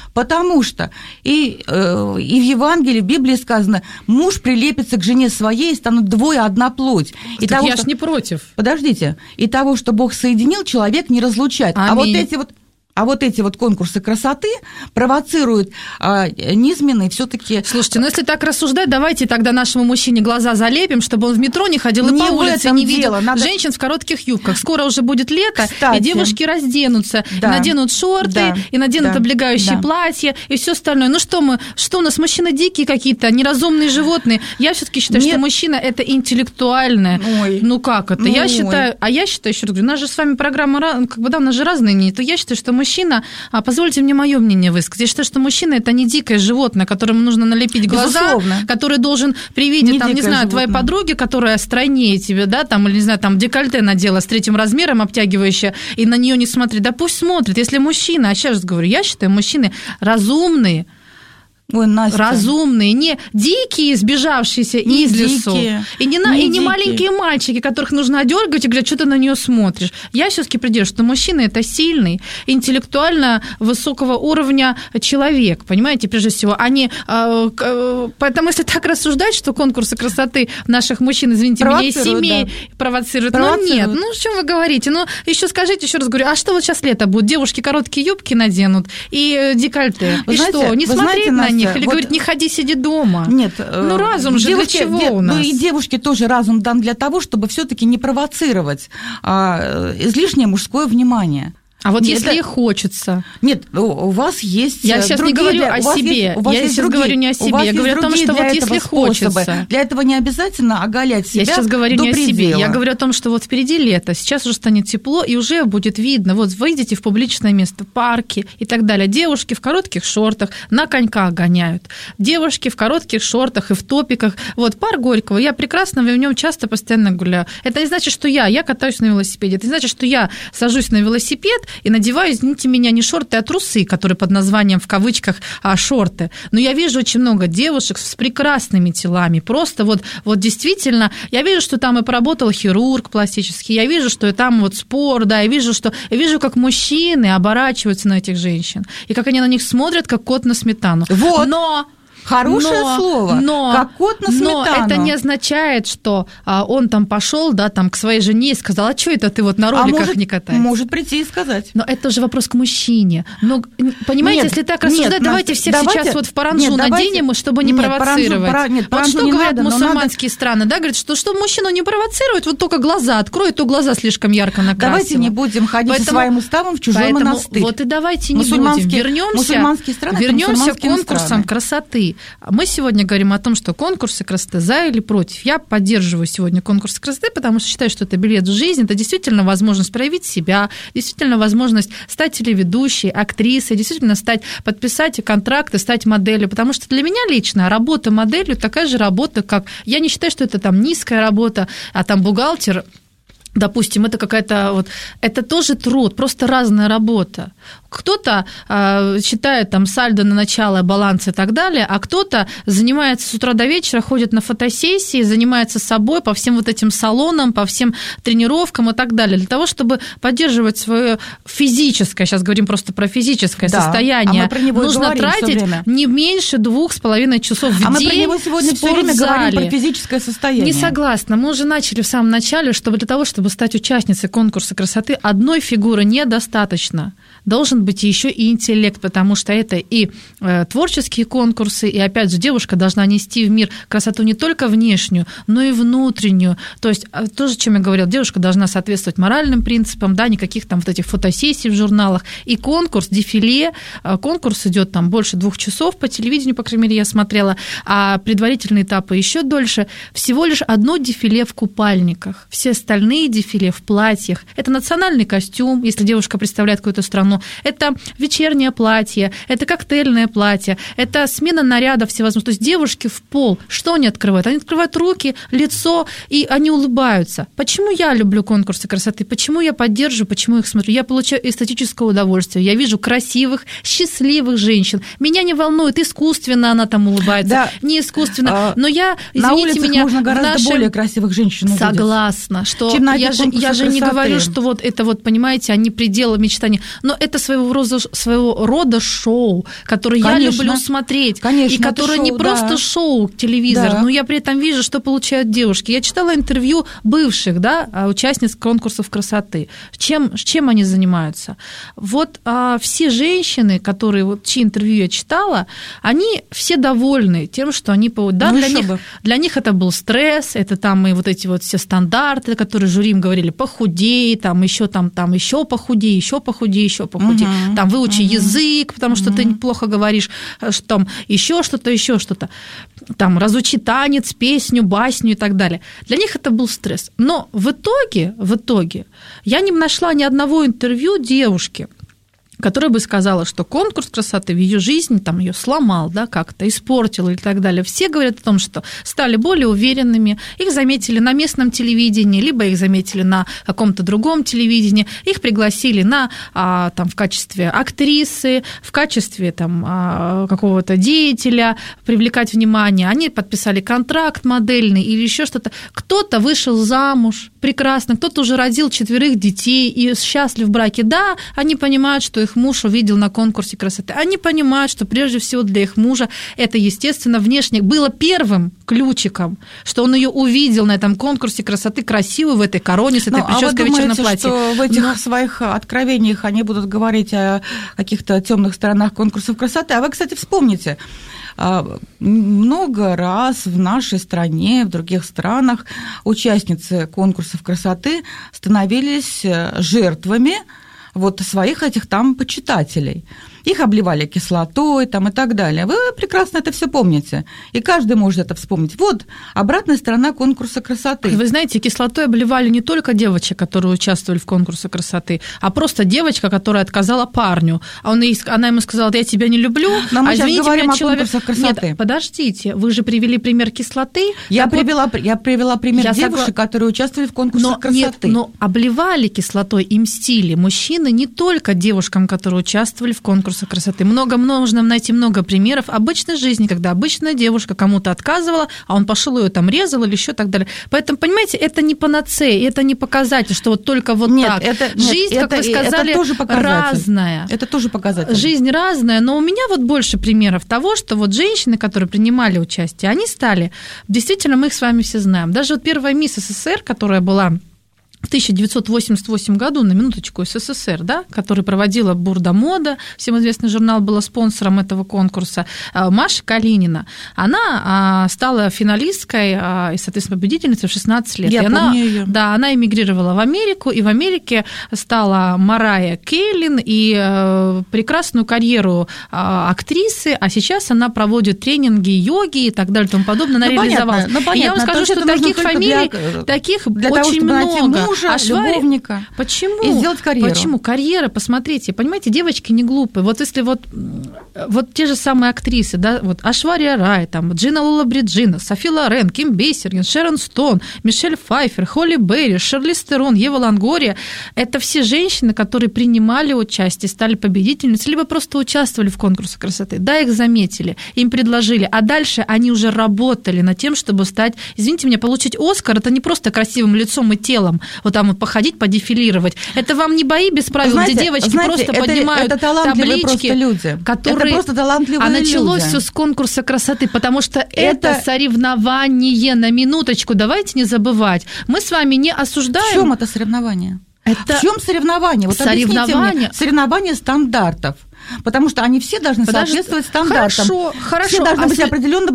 что и в Евангелии, в Библии сказано, муж прилепится к жене своей, и станут двое одна плоть. И так того, я ж не против. Подождите. И того, что Бог соединил, человек не разлучает. Аминь. А вот эти вот конкурсы красоты провоцируют низменные все-таки. Слушайте, ну если так рассуждать, давайте тогда нашему мужчине глаза залепим, чтобы он в метро не ходил и по улице не видел женщин в коротких юбках. Скоро уже будет лето, и девушки разденутся, и наденут шорты, и наденут облегающие платья, и все остальное. Ну что у нас мужчины дикие какие-то, неразумные животные? Я все-таки считаю, что мужчина это интеллектуальное. Ну как это? Я считаю, еще раз говорю, у нас же с вами программа, как бы да, у нас же разные мнения, то я считаю, что мужчина, позвольте мне мое мнение высказать. Я считаю, что мужчина – это не дикое животное, которому нужно налепить глаза, безусловно, который должен при виде, там, не знаю, животное. Твоей подруги, которая стройнее тебе, да, там, или, не знаю, там, декольте надела с 3 размером обтягивающее, и на нее не смотреть. Да пусть смотрит. Если мужчина, а сейчас говорю, я считаю, мужчины разумные, разумные, не дикие, сбежавшиеся из лесу, и не маленькие мальчики, которых нужно одергивать и говорят, что ты на нее смотришь. Я все-таки придерживаюсь, что мужчина – это сильный, интеллектуально высокого уровня человек, понимаете, прежде всего. Поэтому, если так рассуждать, что конкурсы красоты наших мужчин, извините меня, из семей провоцируют. Ну нет, ну о чем вы говорите? Ну еще скажите, еще раз говорю, а что вот сейчас лето будет? Девушки короткие юбки наденут и декольте. И что, не смотреть на них? Или говорит, не ходи, сиди дома. Нет. Ну, разум же для чего у нас? Ну, и девушке тоже разум дан для того, чтобы все-таки не провоцировать излишнее мужское внимание. А вот если ей хочется? Нет, у вас есть. Я сейчас не говорю о себе. Я сейчас говорю не о себе. Я говорю о том, что вот если хочется. Для этого не обязательно оголять себя. Я сейчас говорю не о себе. Я говорю о том, что вот впереди лето, сейчас уже станет тепло, и уже будет видно. Вот выйдете в публичное место, парки и так далее. Девушки в коротких шортах на коньках гоняют. Девушки в коротких шортах и в топиках. Вот парк Горького. Я прекрасно в нем часто, постоянно гуляю. Это не значит, что я катаюсь на велосипеде. Это не значит, что я сажусь на велосипед и надеваю, извините меня, не шорты, а трусы, которые под названием, в кавычках, шорты. Но я вижу очень много девушек с прекрасными телами. Просто вот действительно, я вижу, что там и поработал хирург пластический, я вижу, что и там вот спор, да, я вижу, как мужчины оборачиваются на этих женщин, и как они на них смотрят, как кот на сметану. Вот. Но... Хорошее слово, как кот на сметану. Но это не означает, что он там пошел, да, там к своей жене и сказал, а что это ты вот на роликах не катаешься? Может прийти и сказать. Но это же вопрос к мужчине. Но, понимаете, если так рассуждать, давайте всех сейчас вот в паранджу наденем, чтобы не провоцировать. Вот что говорят мусульманские страны, да, говорят, что мужчину не провоцировать, вот только глаза откроет, то глаза слишком ярко накрасила. Давайте не будем ходить со своим уставом в чужой монастырь. Вот и давайте не будем. Вернемся к конкурсам красоты. Мы сегодня говорим о том, что конкурсы красоты за или против. Я поддерживаю сегодня конкурсы красоты, потому что считаю, что это билет в жизнь, это действительно возможность проявить себя, действительно возможность стать телеведущей, актрисой, действительно подписать контракты, стать моделью, потому что для меня лично работа моделью такая же работа, как... Я не считаю, что это там низкая работа, а там бухгалтер... Допустим, это какая-то вот, это тоже труд, просто разная работа. Кто-то считает там сальдо на начало, баланс и так далее, а кто-то занимается с утра до вечера, ходит на фотосессии, занимается собой по всем вот этим салонам, по всем тренировкам и так далее, для того, чтобы поддерживать свое физическое, сейчас говорим просто про физическое состояние, нужно тратить не меньше 2,5 часов в день. А мы про него сегодня все время говорим про физическое состояние. Не согласна. Мы уже начали в самом начале, чтобы для того, чтобы стать участницей конкурса красоты, одной фигуры недостаточно. Должен быть еще и интеллект, потому что это и творческие конкурсы, и, опять же, девушка должна нести в мир красоту не только внешнюю, но и внутреннюю. То есть, тоже, чем я говорила, девушка должна соответствовать моральным принципам, да, никаких там вот этих фотосессий в журналах. И конкурс, дефиле, конкурс идет там больше 2 часов по телевидению, по крайней мере, я смотрела, а предварительные этапы еще дольше. Всего лишь одно дефиле в купальниках, все остальные дефиле в платьях. Это национальный костюм, если девушка представляет какую-то страну, это вечернее платье, это коктейльное платье, это смена нарядов всевозможных. То есть девушки в пол, что они открывают? Они открывают руки, лицо, и они улыбаются. Почему я люблю конкурсы красоты? Почему я поддерживаю, почему их смотрю? Я получаю эстетическое удовольствие. Я вижу красивых, счастливых женщин. Меня не волнует, искусственно она там улыбается, да. Не искусственно. Но я, извините меня, можно гораздо более красивых женщин увидеть. Согласна, что я же не говорю, что вот это вот, понимаете, они пределы мечтаний. Но это своего рода шоу, которое я люблю смотреть. Конечно, и которое шоу, не просто шоу телевизор, но я при этом вижу, что получают девушки. Я читала интервью бывших, да, участниц конкурсов красоты. Чем они занимаются? Вот все женщины, чьи интервью я читала, они все довольны тем, что они... Да, для них это был стресс, это там и вот эти вот все стандарты, которые жюри им говорили, похудей, там еще похудей, еще похудей. Там выучи язык, потому что ты неплохо говоришь, там еще что-то. Там разучи танец, песню, басню и так далее. Для них это был стресс. Но в итоге я не нашла ни одного интервью девушки, которая бы сказала, что конкурс красоты в ее жизни там ее сломал, да, как-то испортил и так далее. Все говорят о том, что стали более уверенными, их заметили на местном телевидении, либо их заметили на каком-то другом телевидении, их пригласили там, в качестве актрисы, в качестве там, какого-то деятеля, привлекать внимание. Они подписали контракт модельный или еще что-то. Кто-то вышел замуж прекрасно, кто-то уже родил 4 детей и счастлив в браке. Да, они понимают, что их муж увидел на конкурсе красоты. Они понимают, что прежде всего для их мужа это, естественно, внешне было первым ключиком, что он ее увидел на этом конкурсе красоты красивую в этой короне с этой прической в вечернем платье. Что в этих своих откровениях они будут говорить о каких-то темных сторонах конкурсов красоты? А вы, кстати, вспомните, много раз в нашей стране, в других странах участницы конкурсов красоты становились жертвами вот своих этих там почитателей. Их обливали кислотой там, и так далее. Вы прекрасно это все помните. И каждый может это вспомнить. Вот обратная сторона конкурса красоты. Вы знаете, кислотой обливали не только девочек, которые участвовали в конкурсе красоты, а просто девочка, которая отказала парню. Она ему сказала: я тебя не люблю. Но мы сейчас говорим о конкурсах красоты. Нет, подождите, вы же привели пример кислоты. Я привела пример девушек, которые участвовали в конкурсах красоты. Но обливали кислотой и мстили мужчины не только девушкам, которые участвовали в конкурсе конкурса красоты. Можно найти много примеров обычной жизни, когда обычная девушка кому-то отказывала, а он пошел ее там резал или еще так далее. Поэтому, понимаете, это не панацея, это не показатель, что вот только вот так. Жизнь, как вы сказали, разная. Это тоже показатель. Жизнь разная, но у меня вот больше примеров того, что вот женщины, которые принимали участие, они стали, действительно, мы их с вами все знаем. Даже вот первая мисс СССР, которая была в 1988 году, на минуточку, СССР, да, который проводила Бурда-мода, всем известный журнал, была спонсором этого конкурса, Маша Калинина. Она стала финалисткой и, соответственно, победительницей в 16 лет. Я помню её. Да, она эмигрировала в Америку, и в Америке стала Марайя Кейлин, и прекрасную карьеру актрисы, а сейчас она проводит тренинги йоги и так далее и тому подобное. Она реализовалась. Понятно. И я вам скажу, что таких фамилий, таких очень много. Мужа, любовника. Почему? И сделать карьеру. Почему? Карьера, посмотрите, понимаете, девочки не глупые. Вот если вот те же самые актрисы, да, вот Ашвария Рай, там, Джина Лоллобриджина, Софи Лорен, Ким Бейсингер, Шерон Стоун, Мишель Пфайффер, Холли Берри, Шарлиз Терон, Ева Лонгория, это все женщины, которые принимали участие, стали победительницами, либо просто участвовали в конкурсе красоты. Да, их заметили, им предложили, а дальше они уже работали над тем, чтобы стать, извините меня, получить Оскар, это не просто красивым лицом и телом, вот там вот походить, подефилировать. Это вам не бои без правил, где девочки просто поднимают таблички, люди. которые... Это просто талантливые люди. Началось все с конкурса красоты, потому что это соревнование, на минуточку, давайте не забывать. Мы с вами не осуждаем... В чем это соревнование? В чем соревнование? Вот соревнование. Соревнование стандартов. Потому что они все должны соответствовать стандартам. Хорошо. Все должны быть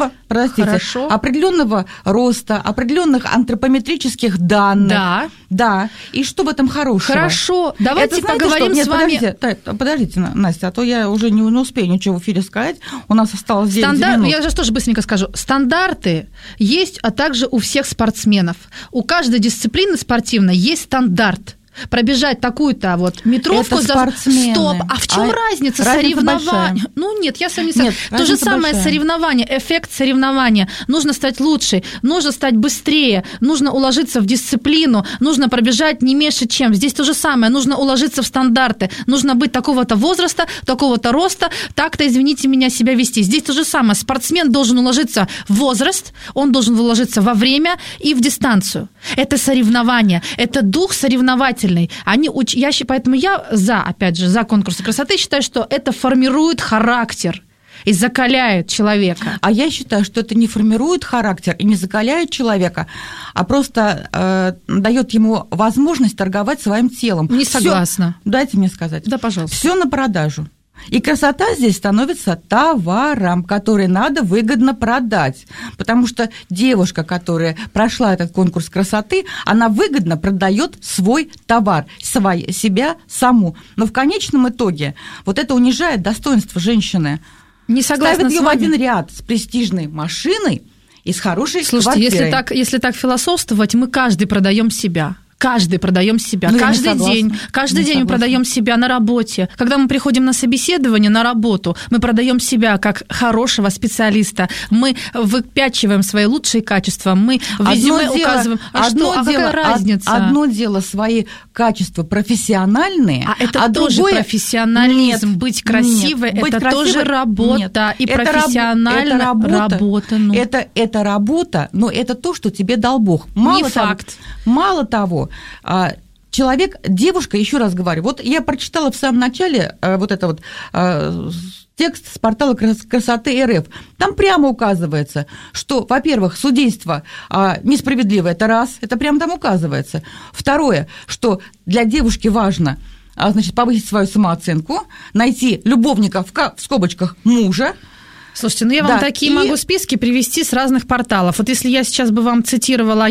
определенного роста, определенных антропометрических данных. Да. И что в этом хорошего? Хорошо. Давайте поговорим с вами. Подождите, Настя, а то я уже не успею ничего в эфире сказать. У нас осталось 9 минут. Я же тоже быстренько скажу. Стандарты есть, а также у всех спортсменов. У каждой дисциплины спортивной есть стандарт. Пробежать такую-то вот метровку за стоп. А в чем разница соревнования? Ну нет, я с вами не согласна. То же самое соревнование, эффект соревнования. Нужно стать лучше, нужно стать быстрее, нужно уложиться в дисциплину, нужно пробежать не меньше, чем. Здесь то же самое, нужно уложиться в стандарты, нужно быть такого-то возраста, такого-то роста, так-то, извините меня, себя вести. Здесь то же самое. Спортсмен должен уложиться в возраст, он должен уложиться во время и в дистанцию. Это соревнование, это дух соревновательный. Поэтому я за конкурсы красоты, считаю, что это формирует характер и закаляет человека. А я считаю, что это не формирует характер и не закаляет человека, а просто дает ему возможность торговать своим телом. Не согласна. Дайте мне сказать. Да, пожалуйста. Все на продажу. И красота здесь становится товаром, который надо выгодно продать. Потому что девушка, которая прошла этот конкурс красоты, она выгодно продает свой товар, себя саму. Но в конечном итоге вот это унижает достоинство женщины. Не согласна ставит с ее вами. в один ряд с престижной машиной и с хорошей квартирой. Слушайте, если так философствовать, мы каждый продаем себя. Каждый продаем себя. Каждый день мы продаем себя на работе. Когда мы приходим на собеседование, на работу, мы продаем себя как хорошего специалиста. Мы выпячиваем свои лучшие качества. Мы в резюме указываем. Какая разница? Одно дело свои качества профессиональные, а это тоже профессионализм. Нет, быть красивой, это тоже работа. Нет, и профессиональная работа. Это работа, но это то, что тебе дал Бог. Не факт. Мало того, человек, девушка, еще раз говорю, вот я прочитала в самом начале вот это вот текст с портала красоты РФ. Там прямо указывается, что, во-первых, судейство несправедливое, это раз, это прямо там указывается. Второе, что для девушки важно, значит, повысить свою самооценку, найти любовника, в скобочках, мужа. Слушайте, я вам могу списки привести с разных порталов. Вот если я сейчас бы вам цитировала,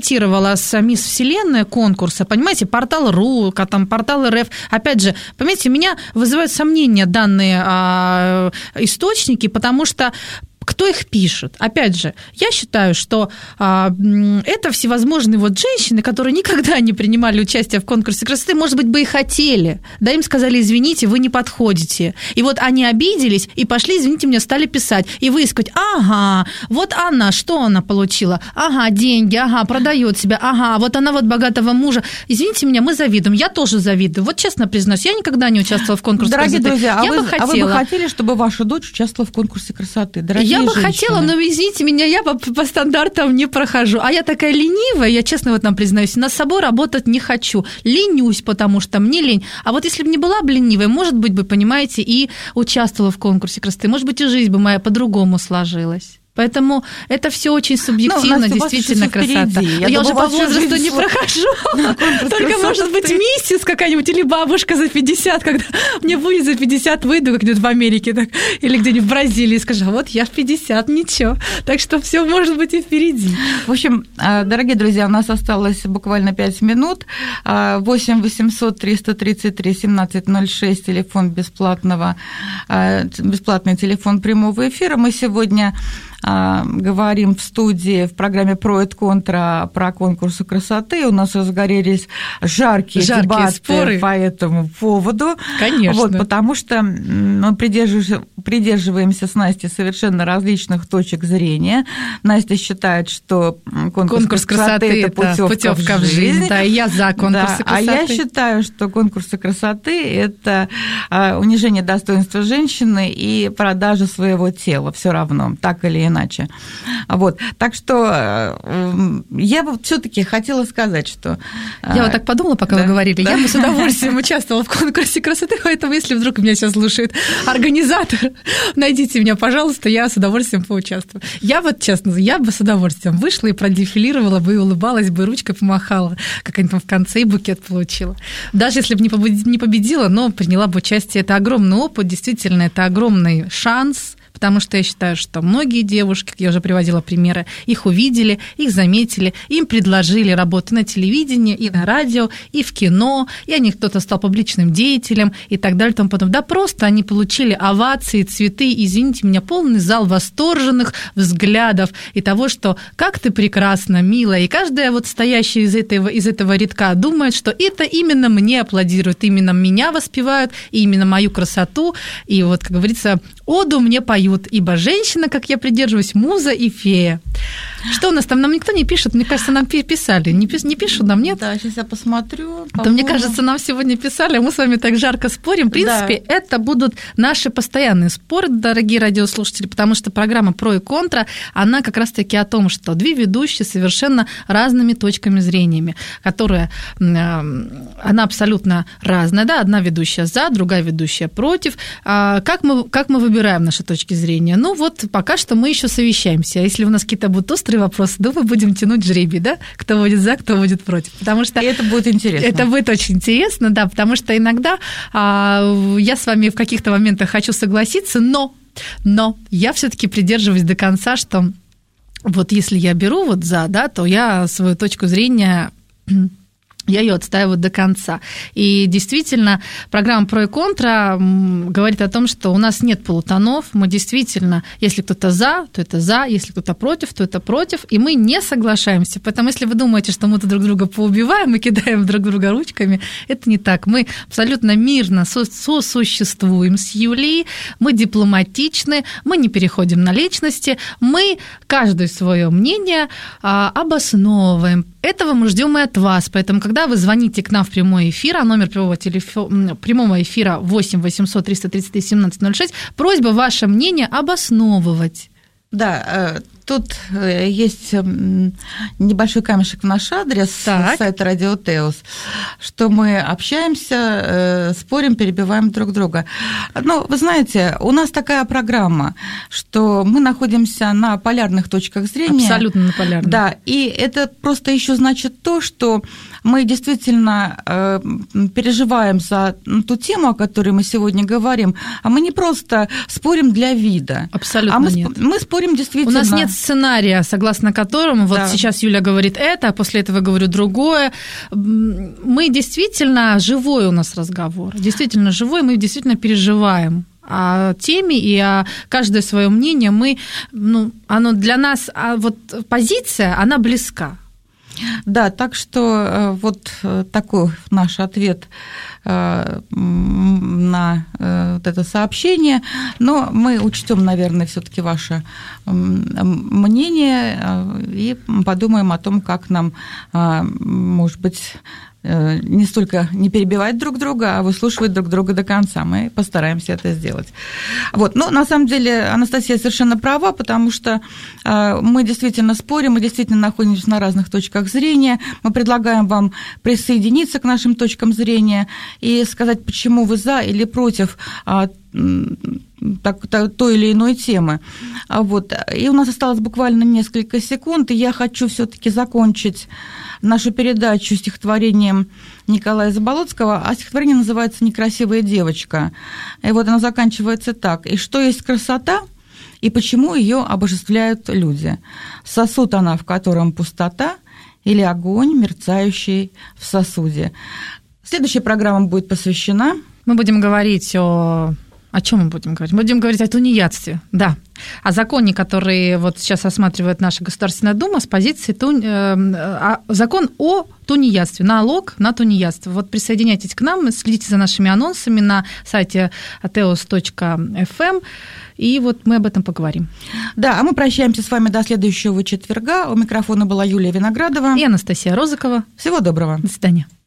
с «Мисс Вселенная» конкурса, понимаете, портал РУ, там портал РФ. Опять же, понимаете, меня вызывают сомнения данные источники, потому что кто их пишет? Опять же, я считаю, что это всевозможные вот женщины, которые никогда не принимали участие в конкурсе красоты, может быть, бы и хотели. Да, им сказали, извините, вы не подходите. И вот они обиделись и пошли, извините меня, стали писать. И выискивать, ага, вот она, что она получила? Ага, деньги, ага, продает себя, ага, вот она вот богатого мужа. Извините меня, мы завидуем, я тоже завидую. Вот честно признаюсь, я никогда не участвовала в конкурсе красоты. Дорогие друзья, вы бы хотели, чтобы ваша дочь участвовала в конкурсе красоты? Дорогие я бы женщины. хотела, но извините меня, я по стандартам не прохожу. А я такая ленивая, я честно вот нам признаюсь, над собой работать не хочу. Ленюсь, потому что мне лень. А вот если бы не была бы ленивой, может быть, бы, понимаете, и участвовала в конкурсе красоты. Может быть, и жизнь бы моя по-другому сложилась. Поэтому это все очень субъективно, Настя, действительно красота. Я уже по возрасту не прохожу. Только, может быть, миссис какая-нибудь или бабушка за 50, когда мне будет за 50, выйду как-нибудь в Америке так, или где-нибудь в Бразилии и скажу, вот я в 50, ничего. Так что все может быть и впереди. В общем, дорогие друзья, у нас осталось буквально 5 минут. 8 800 333 1706, телефон бесплатный телефон прямого эфира. Мы сегодня говорим в студии в программе «Про и контра» про конкурсы красоты. У нас разгорелись жаркие дебаты споры по этому поводу. Конечно. Вот, потому что мы придерживаемся с Настей совершенно различных точек зрения. Настя считает, что конкурс красоты – это путевка в жизнь. Да, и я за конкурсы красоты. А я считаю, что конкурсы красоты – это унижение достоинства женщины и продажа своего тела все равно, так или иначе. Вот. Так что я бы все-таки хотела сказать, что... Я вот так подумала, пока вы говорили, я бы с удовольствием участвовала в конкурсе красоты, поэтому если вдруг меня сейчас слушает организатор, найдите меня, пожалуйста, я с удовольствием поучаствую. Я вот, честно, я бы с удовольствием вышла и продефилировала бы, и улыбалась бы, ручкой помахала, как они там в конце и букет получила. Даже если бы не победила, но приняла бы участие. Это огромный опыт, действительно, это огромный шанс, потому что я считаю, что многие девушки, как я уже приводила примеры, их увидели, их заметили, им предложили работу на телевидении, и на радио, и в кино, и они кто-то стал публичным деятелем и так далее, и тому подобное. Да просто они получили овации, цветы, извините меня, полный зал восторженных взглядов и того, что как ты прекрасна, милая, и каждая вот стоящая из этого рядка думает, что это именно мне аплодируют, именно меня воспевают, и именно мою красоту, и вот, как говорится, оду мне поют, ибо женщина, как я придерживаюсь, муза и фея. Что у нас там? Нам никто не пишет. Мне кажется, нам писали. Не пишут нам, нет? Да, сейчас я посмотрю. Да, мне кажется, нам сегодня писали, а мы с вами так жарко спорим. В принципе, да, это будут наши постоянные споры, дорогие радиослушатели, потому что программа «Про и контра», она как раз-таки о том, что две ведущие совершенно разными точками зрения, которая, она абсолютно разная. Да? Одна ведущая за, другая ведущая против. Как мы выбираем наши точки зрения? Ну вот, пока что мы еще совещаемся. Если у нас какие-то будут острые вопросы, то мы будем тянуть жребий, да? Кто будет за, кто будет против. Потому что и это будет интересно. Это будет очень интересно, да, потому что иногда я с вами в каких-то моментах хочу согласиться, но я все-таки придерживаюсь до конца, что вот если я беру вот за, да, то я свою точку зрения... Я ее отстаиваю до конца. И действительно, программа «Про и контра» говорит о том, что у нас нет полутонов. Мы действительно, если кто-то за, то это за, если кто-то против, то это против, и мы не соглашаемся. Поэтому если вы думаете, что мы друг друга поубиваем и кидаем друг друга ручками, это не так. Мы абсолютно мирно сосуществуем с Юлией, мы дипломатичны, мы не переходим на личности, мы каждое свое мнение обосновываем. Этого мы ждем и от вас. Поэтому, когда вы звоните к нам в прямой эфир, а номер прямого эфира 8 800 333 1706, просьба ваше мнение обосновывать. Да, тут есть небольшой камешек в наш адрес с сайта Радио Теос, что мы общаемся, спорим, перебиваем друг друга. Но вы знаете, у нас такая программа, что мы находимся на полярных точках зрения. Абсолютно на полярных. Да, и это просто еще значит то, что мы действительно переживаем за ту тему, о которой мы сегодня говорим, а мы не просто спорим для вида. Абсолютно нет. Мы спорим действительно. У нас нет сценария, согласно которому вот сейчас Юля говорит это, а после этого говорю другое. Мы действительно, живой у нас разговор, действительно живой, мы действительно переживаем. о теме и каждое свое мнение оно для нас, вот позиция, она близка. Да, так что вот такой наш ответ на вот это сообщение, но мы учтем, наверное, все-таки ваше мнение и подумаем о том, как нам, может быть, не столько не перебивать друг друга, а выслушивать друг друга до конца. Мы постараемся это сделать. Вот. Но на самом деле Анастасия совершенно права, потому что мы действительно спорим, мы действительно находимся на разных точках зрения. Мы предлагаем вам присоединиться к нашим точкам зрения и сказать, почему вы за или против той или иной темы. Вот. И у нас осталось буквально несколько секунд, и я хочу все-таки закончить нашу передачу стихотворением Николая Заболоцкого, а стихотворение называется «Некрасивая девочка». И вот оно заканчивается так. «И что есть красота, и почему ее обожествляют люди? Сосуд она, в котором пустота, или огонь, мерцающий в сосуде?» Следующая программа будет посвящена... Мы будем говорить О чем мы будем говорить? Мы будем говорить о тунеядстве, да. О законе, который вот сейчас рассматривает наша Государственная Дума с позиции закон о тунеядстве, налог на тунеядство. Вот присоединяйтесь к нам, следите за нашими анонсами на сайте ateos.fm, и вот мы об этом поговорим. Да, а мы прощаемся с вами до следующего четверга. У микрофона была Юлия Виноградова и Анастасия Розыкова. Всего доброго. До свидания.